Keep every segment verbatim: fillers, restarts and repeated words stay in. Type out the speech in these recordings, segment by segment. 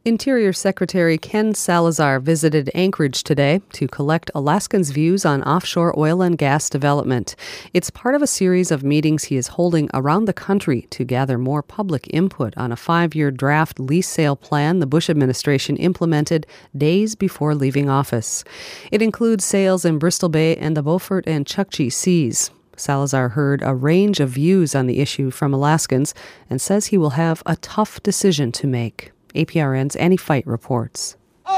Interior Secretary Ken Salazar visited Anchorage today to collect Alaskans' views on offshore oil and gas development. It's part of a series of meetings he is holding around the country to gather more public input on a five-year draft lease sale plan the Bush administration implemented days before leaving office. It includes sales in Bristol Bay and the Beaufort and Chukchi Seas. Salazar heard a range of views on the issue from Alaskans and says he will have a tough decision to make. A P R N's Annie Fight reports.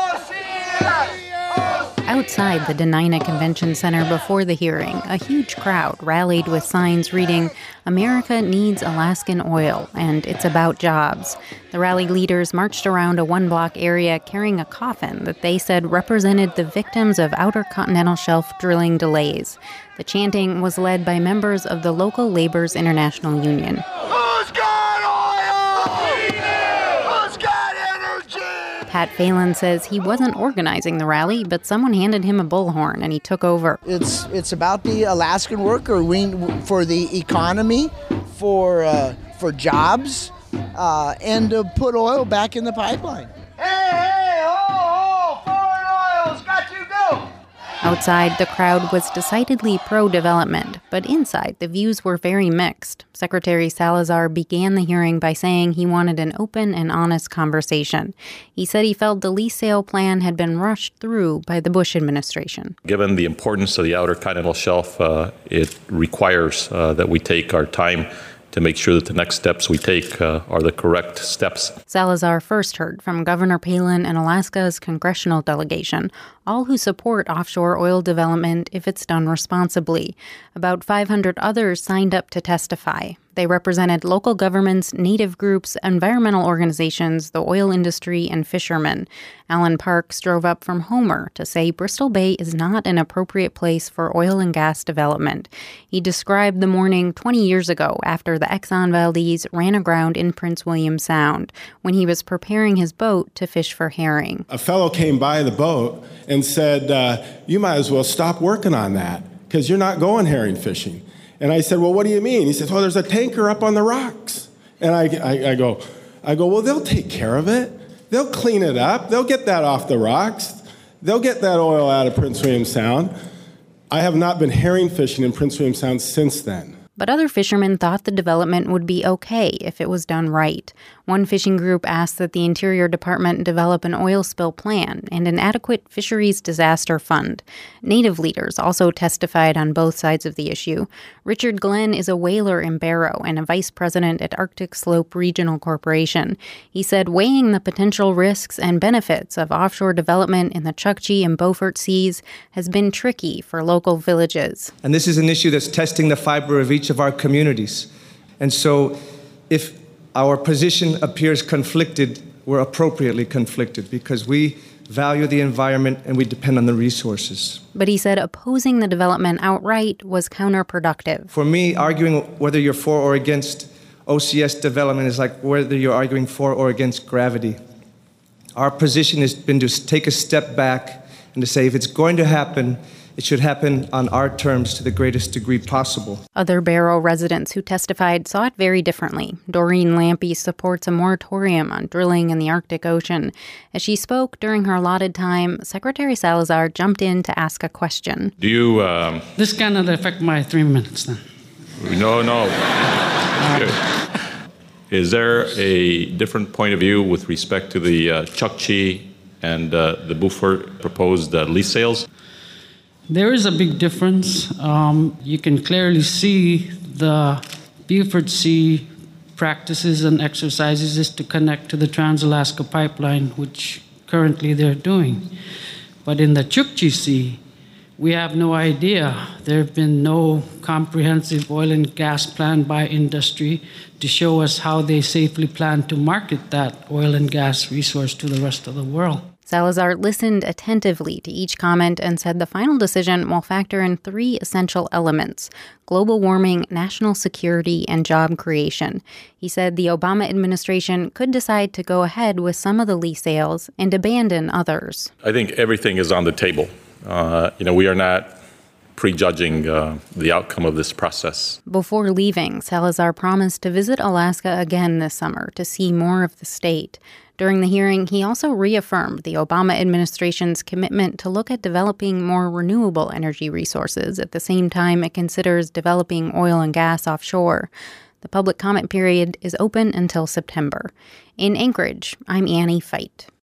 Outside the Dena'ina Convention Center before the hearing, a huge crowd rallied with signs reading, "America needs Alaskan oil, and it's about jobs." The rally leaders marched around a one-block area carrying a coffin that they said represented the victims of Outer Continental Shelf drilling delays. The chanting was led by members of the local Labor's International Union. Who's got oil? Who's got energy? Pat Phelan says he wasn't organizing the rally, but someone handed him a bullhorn and he took over. It's it's about the Alaskan worker, we, for the economy, for uh, for jobs, uh, and to put oil back in the pipeline. Hey, hey, ho, ho, foreign oil's got to go. Outside, the crowd was decidedly pro-development, but inside, the views were very mixed. Secretary Salazar began the hearing by saying he wanted an open and honest conversation. He said he felt the lease sale plan had been rushed through by the Bush administration. Given the importance of the Outer Continental Shelf, uh, it requires uh, that we take our time to make sure that the next steps we take uh, are the correct steps. Salazar first heard from Governor Palin and Alaska's congressional delegation, all who support offshore oil development if it's done responsibly. About five hundred others signed up to testify. They represented local governments, native groups, environmental organizations, the oil industry, and fishermen. Alan Parks drove up from Homer to say Bristol Bay is not an appropriate place for oil and gas development. He described the morning twenty years ago after the Exxon Valdez ran aground in Prince William Sound when he was preparing his boat to fish for herring. A fellow came by the boat and said, uh, you might as well stop working on that because you're not going herring fishing. And I said, well, what do you mean? He says, well, there's a tanker up on the rocks. And I, I, I go, I go, well, they'll take care of it. They'll clean it up. They'll get that off the rocks. They'll get that oil out of Prince William Sound. I have not been herring fishing in Prince William Sound since then. But other fishermen thought the development would be okay if it was done right. One fishing group asked that the Interior Department develop an oil spill plan and an adequate fisheries disaster fund. Native leaders also testified on both sides of the issue. Richard Glenn is a whaler in Barrow and a vice president at Arctic Slope Regional Corporation. He said weighing the potential risks and benefits of offshore development in the Chukchi and Beaufort Seas has been tricky for local villages. And this is an issue that's testing the fiber of each of our communities. And so if our position appears conflicted, we're appropriately conflicted because we value the environment and we depend on the resources. But he said opposing the development outright was counterproductive. For me, arguing whether you're for or against O C S development is like whether you're arguing for or against gravity. Our position has been to take a step back and to say if it's going to happen, it should happen on our terms to the greatest degree possible. Other Barrow residents who testified saw it very differently. Doreen Lampy supports a moratorium on drilling in the Arctic Ocean. As she spoke during her allotted time, Secretary Salazar jumped in to ask a question. Do you... Um, this cannot affect my three minutes then. No, no. Good. Is there a different point of view with respect to the uh, Chukchi and uh, the Beaufort proposed uh, lease sales? There is a big difference. Um, you can clearly see the Beaufort Sea practices and exercises is to connect to the Trans-Alaska Pipeline, which currently they're doing. But in the Chukchi Sea, we have no idea. There have been no comprehensive oil and gas plan by industry to show us how they safely plan to market that oil and gas resource to the rest of the world. Salazar listened attentively to each comment and said the final decision will factor in three essential elements: global warming, national security, and job creation. He said the Obama administration could decide to go ahead with some of the lease sales and abandon others. I think everything is on the table. Uh, you know, we are not prejudging uh, the outcome of this process. Before leaving, Salazar promised to visit Alaska again this summer to see more of the state. During the hearing, he also reaffirmed the Obama administration's commitment to look at developing more renewable energy resources at the same time it considers developing oil and gas offshore. The public comment period is open until September. In Anchorage, I'm Annie Feit.